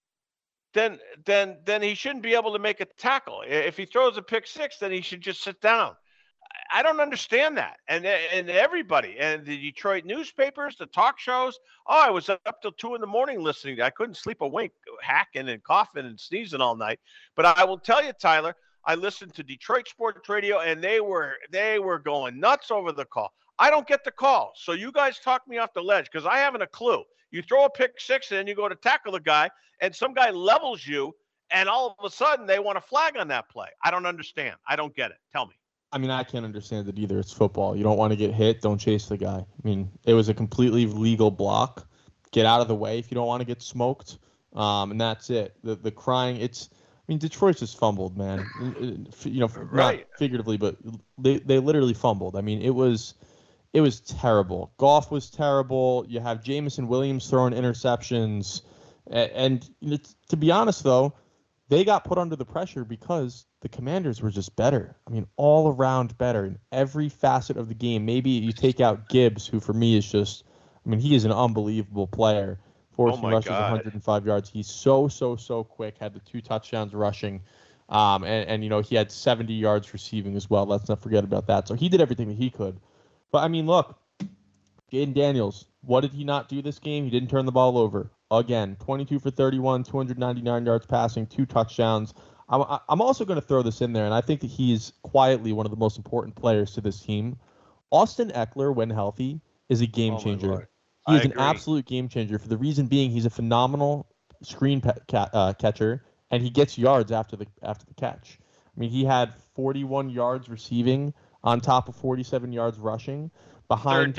then he shouldn't be able to make a tackle. If he throws a pick 6, then he should just sit down. I don't understand that. And everybody, and the Detroit newspapers, the talk shows, I was up till 2 a.m. listening. I couldn't sleep a wink, hacking and coughing and sneezing all night. But I will tell you, Tyler, I listened to Detroit Sports Radio, and they were going nuts over the call. I don't get the call. So you guys talk me off the ledge because I haven't a clue. You throw a pick 6 and then you go to tackle the guy, and some guy levels you, and all of a sudden they want a flag on that play. I don't understand. I don't get it. Tell me. I mean, I can't understand it either. It's football. You don't want to get hit, don't chase the guy. I mean, it was a completely legal block. Get out of the way if you don't want to get smoked, and that's it. The crying, Detroit just fumbled, man. Right. Not figuratively, but they literally fumbled. I mean, it was terrible. Goff was terrible. You have Jameson Williams throwing interceptions, and to be honest, though, they got put under the pressure because the Commanders were just better. I mean, all around better in every facet of the game. Maybe you take out Gibbs, who for me is just, he is an unbelievable player. 14 rushes, 105 yards. He's so quick. Had the 2 touchdowns rushing, and he had 70 yards receiving as well. Let's not forget about that. So he did everything that he could. But look, Jayden Daniels, what did he not do this game? He didn't turn the ball over. Again, 22 for 31, 299 yards passing, 2 touchdowns. I'm also going to throw this in there, and I think that he's quietly one of the most important players to this team. Austin Eckler, when healthy, is a game changer. He is an absolute game changer for the reason being he's a phenomenal screen catcher, and he gets yards after the catch. He had 41 yards receiving on top of 47 yards rushing. Third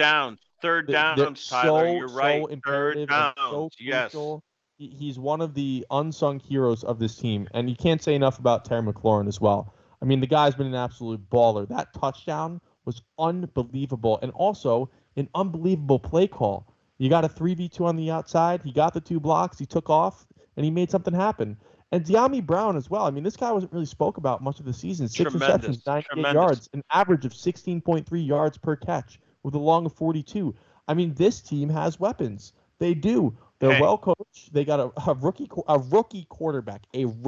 downs, Tyler. You're right. Third downs. Yes. He's one of the unsung heroes of this team, and you can't say enough about Terry McLaurin as well. The guy's been an absolute baller. That touchdown was unbelievable, and also an unbelievable play call. You got a 3v2 on the outside. He got the 2 blocks. He took off, and he made something happen. And De'Ami Brown as well. This guy wasn't really spoke about much of the season. 6 receptions, 98 yards, an average of 16.3 yards per catch with a long of 42. This team has weapons. They do. They're well coached. They got a rookie quarterback,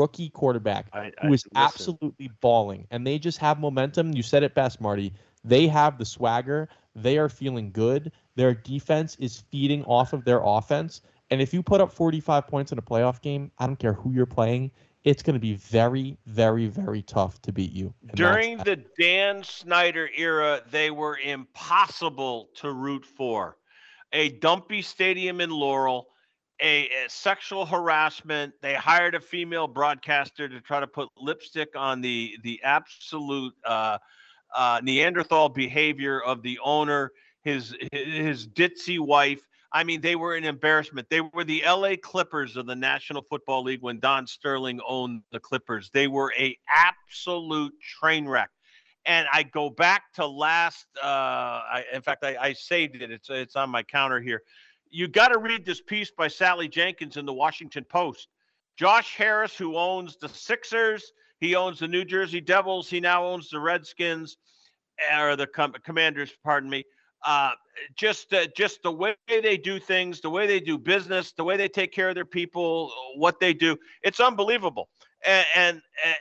who is absolutely balling, and they just have momentum. You said it best, Marty. They have the swagger. They are feeling good. Their defense is feeding off of their offense. And if you put up 45 points in a playoff game, I don't care who you're playing, it's going to be very, very, very tough to beat you. During the Dan Snyder era, they were impossible to root for. A dumpy stadium in Laurel, a sexual harassment. They hired a female broadcaster to try to put lipstick on the absolute Neanderthal behavior of the owner, his ditzy wife. I mean, they were an embarrassment. They were the LA Clippers of the National Football League when Don Sterling owned the Clippers. They were a absolute train wreck. And I go back to last. I saved it. It's on my counter here. You got to read this piece by Sally Jenkins in the Washington Post. Josh Harris, who owns the Sixers, he owns the New Jersey Devils. He now owns the Redskins, or the Commanders. Pardon me. Just the way they do things, the way they do business, the way they take care of their people, what they do, it's unbelievable. And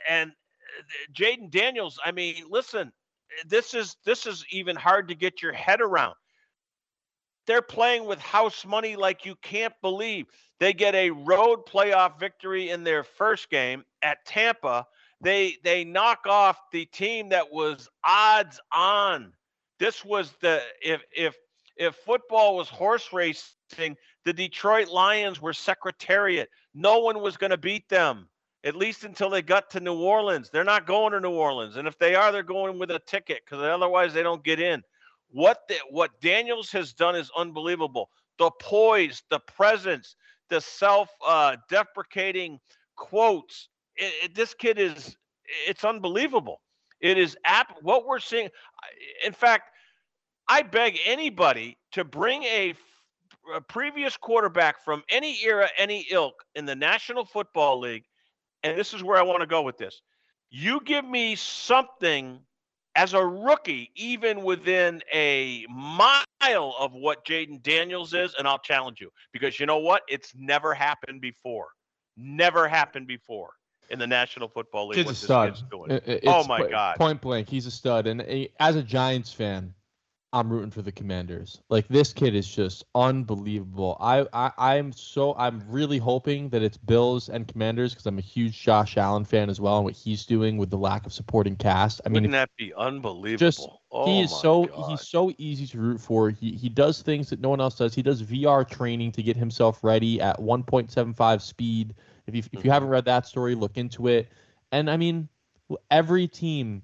Jayden Daniels, I mean, listen, this is even hard to get your head around. They're playing with house money like you can't believe. They get a road playoff victory in their first game at Tampa. They knock off the team that was odds on. This was if football was horse racing, the Detroit Lions were Secretariat. No one was going to beat them, at least until they got to New Orleans. They're not going to New Orleans. And if they are, they're going with a ticket because otherwise they don't get in. What Daniels has done is unbelievable. The poise, the presence, the self-deprecating quotes. This kid it's unbelievable. It is what we're seeing. In fact, I beg anybody to bring a previous quarterback from any era, any ilk in the National Football League, and this is where I want to go with this. You give me something as a rookie, even within a mile of what Jayden Daniels is, and I'll challenge you. Because you know what? It's never happened before. Never happened before in the National Football League. Kid's a stud. Oh, my God. Point blank, he's a stud. And as a Giants fan, I'm rooting for the Commanders. Like, this kid is just unbelievable. I'm really hoping that it's Bills and Commanders because I'm a huge Josh Allen fan as well and what he's doing with the lack of supporting cast. I mean, wouldn't that be unbelievable? He's so easy to root for. He does things that no one else does. He does VR training to get himself ready at 1.75 speed. If you haven't read that story, look into it. And I mean, every team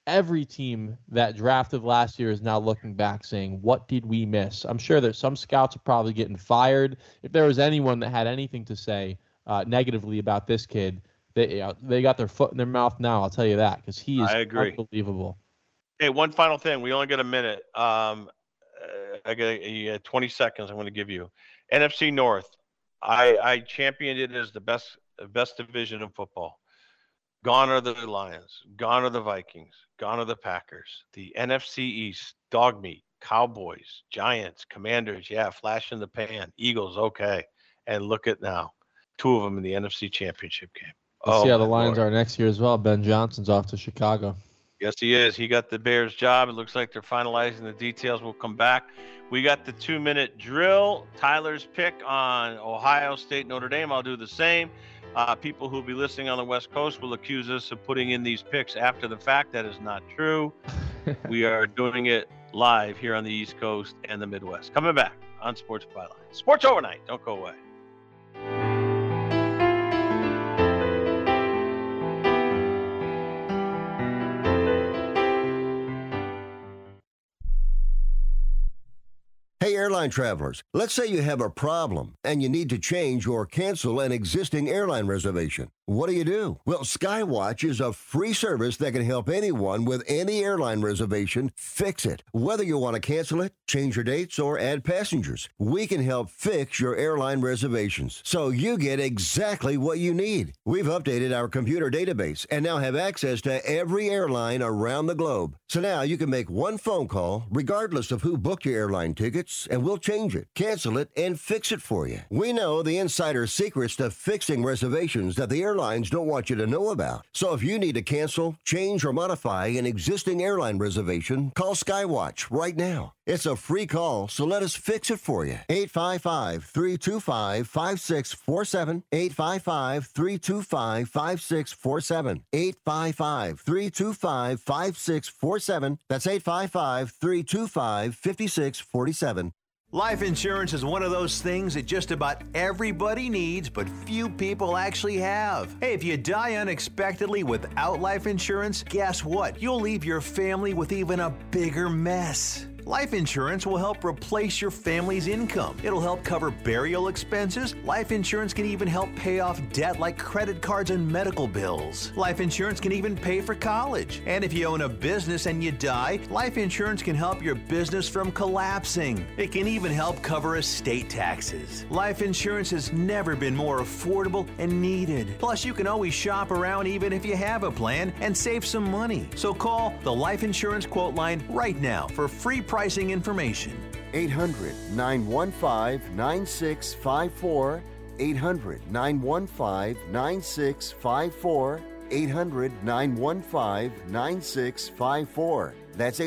that drafted last year is now looking back saying, what did we miss? I'm sure that some scouts are probably getting fired. If there was anyone that had anything to say negatively about this kid, they got their foot in their mouth now, I'll tell you that, because he is unbelievable. Hey, one final thing. We only got a minute. I got 20 seconds I'm going to give you. NFC North. I championed it as the best division in football. Gone are the Lions. Gone are the Vikings. Gone are the Packers. The NFC East, dog meat, Cowboys, Giants, Commanders, yeah, flash in the pan. Eagles, okay. And look at now. 2 of them in the NFC Championship game. We'll see how the Lions are next year as well. Ben Johnson's off to Chicago. Yes, he is. He got the Bears job. It looks like they're finalizing the details. We'll come back. We got the 2-minute drill. Tyler's pick on Ohio State, Notre Dame. I'll do the same. People who will be listening on the West Coast will accuse us of putting in these picks after the fact. That is not true. We are doing it live here on the East Coast and the Midwest. Coming back on Sports Byline. Sports Overnight. Don't go away. Hey, airline travelers, let's say you have a problem and you need to change or cancel an existing airline reservation. What do? Well, Skywatch is a free service that can help anyone with any airline reservation fix it. Whether you want to cancel it, change your dates, or add passengers, we can help fix your airline reservations so you get exactly what you need. We've updated our computer database and now have access to every airline around the globe. So now you can make one phone call regardless of who booked your airline tickets, and we'll change it, cancel it, and fix it for you. We know the insider secrets to fixing reservations that the airlines don't want you to know about. So if you need to cancel, change, or modify an existing airline reservation, call Skywatch right now. It's a free call, so let us fix it for you. 855-325-5647. 855-325-5647. 855-325-5647. That's 855-325-5647. Life insurance is one of those things that just about everybody needs, but few people actually have. Hey, if you die unexpectedly without life insurance, guess what? You'll leave your family with even a bigger mess. Life insurance will help replace your family's income. It'll help cover burial expenses. Life insurance can even help pay off debt like credit cards and medical bills. Life insurance can even pay for college. And if you own a business and you die, life insurance can help your business from collapsing. It can even help cover estate taxes. Life insurance has never been more affordable and needed. Plus, you can always shop around even if you have a plan and save some money. So call the Life Insurance Quote Line right now for free pricing information. 800-915-9654. 800-915-9654. 800-915-9654. That's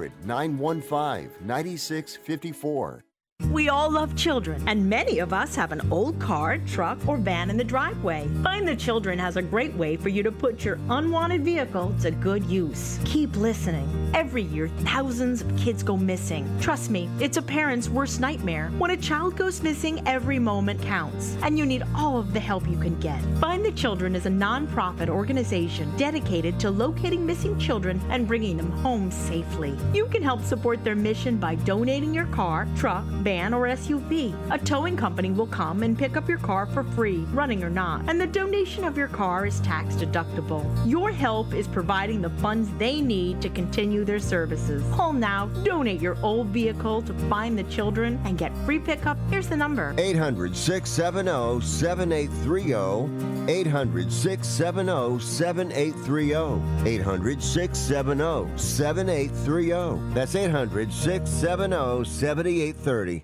800-915-9654. We all love children, and many of us have an old car, truck, or van in the driveway. Find the Children has a great way for you to put your unwanted vehicle to good use. Keep listening. Every year, thousands of kids go missing. Trust me, it's a parent's worst nightmare. When a child goes missing, every moment counts, and you need all of the help you can get. Find the Children is a non-profit organization dedicated to locating missing children and bringing them home safely. You can help support their mission by donating your car, truck, van, or SUV. A towing company will come and pick up your car for free, running or not, and the donation of your car is tax deductible. Your help is providing the funds they need to continue their services. Call now, donate your old vehicle to Find the Children, and get free pickup. Here's the number: 800-670-7830. 800-670-7830. 800-670-7830. That's 800-670-7830.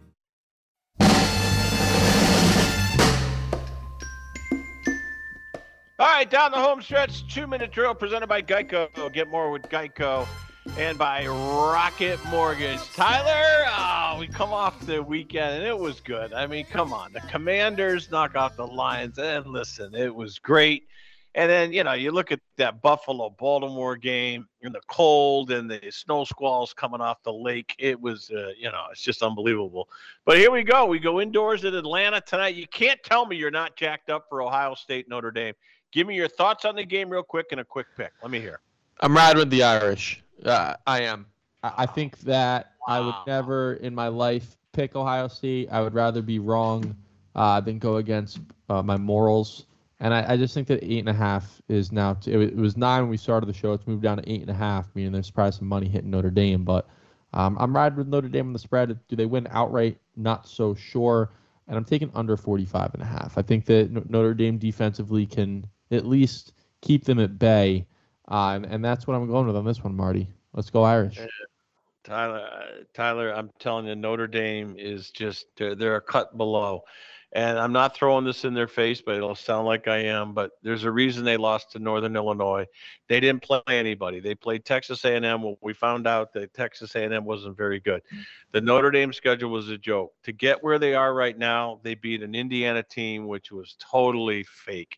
All right, down the home stretch, 2-minute drill presented by Geico. Get more with Geico and by Rocket Mortgage. Tyler, we come off the weekend, and it was good. I mean, come on. The Commanders knock off the Lions, and listen, it was great. And then, you look at that Buffalo-Baltimore game in the cold and the snow squalls coming off the lake. It was, it's just unbelievable. But here we go. We go indoors at Atlanta tonight. You can't tell me you're not jacked up for Ohio State, Notre Dame. Give me your thoughts on the game real quick and a quick pick. Let me hear. I'm riding with the Irish. I am. I think that I would never in my life pick Ohio State. I would rather be wrong than go against my morals. And I just think that 8.5 is now. It was 9 when we started the show. It's moved down to 8.5. Meaning there's probably some money hitting Notre Dame, but I'm riding with Notre Dame on the spread. Do they win outright? Not so sure. And I'm taking under 45.5. I think that Notre Dame defensively can at least keep them at bay, and that's what I'm going with on this one, Marty. Let's go Irish. Tyler, I'm telling you, Notre Dame is just they're a cut below. And I'm not throwing this in their face, but it'll sound like I am. But there's a reason they lost to Northern Illinois. They didn't play anybody. They played Texas A&M. Well, we found out that Texas A&M wasn't very good. The Notre Dame schedule was a joke. To get where they are right now, they beat an Indiana team, which was totally fake.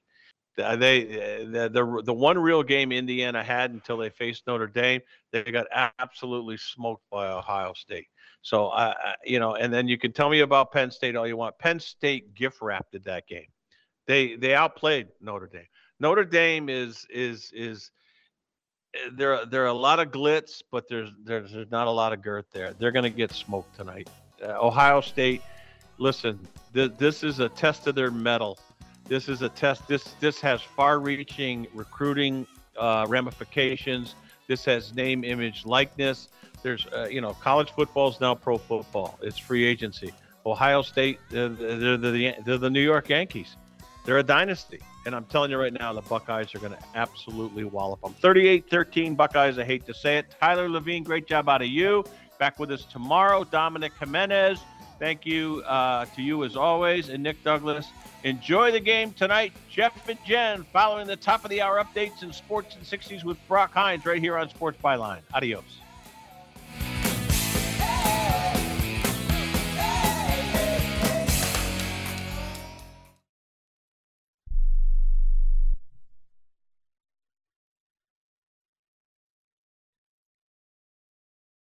The one real game Indiana had until they faced Notre Dame, they got absolutely smoked by Ohio State. So, and then you can tell me about Penn State all you want. Penn State gift wrapped that game. They outplayed Notre Dame. Notre Dame is there are a lot of glitz, but there's not a lot of girth there. They're going to get smoked tonight. Ohio State, listen, this is a test of their mettle. This is a test. This has far-reaching recruiting ramifications. This has name, image, likeness. There's, college football is now pro football. It's free agency. Ohio State, they're the New York Yankees. They're a dynasty. And I'm telling you right now, the Buckeyes are going to absolutely wallop them. 38-13 Buckeyes, I hate to say it. Tyler Levine, great job out of you. Back with us tomorrow. Dominic Jimenez, thank you to you as always. And Nick Douglas, enjoy the game tonight. Jeff and Jen following the top of the hour updates in Sports in 60s with Brock Hines right here on Sports Byline. Adios.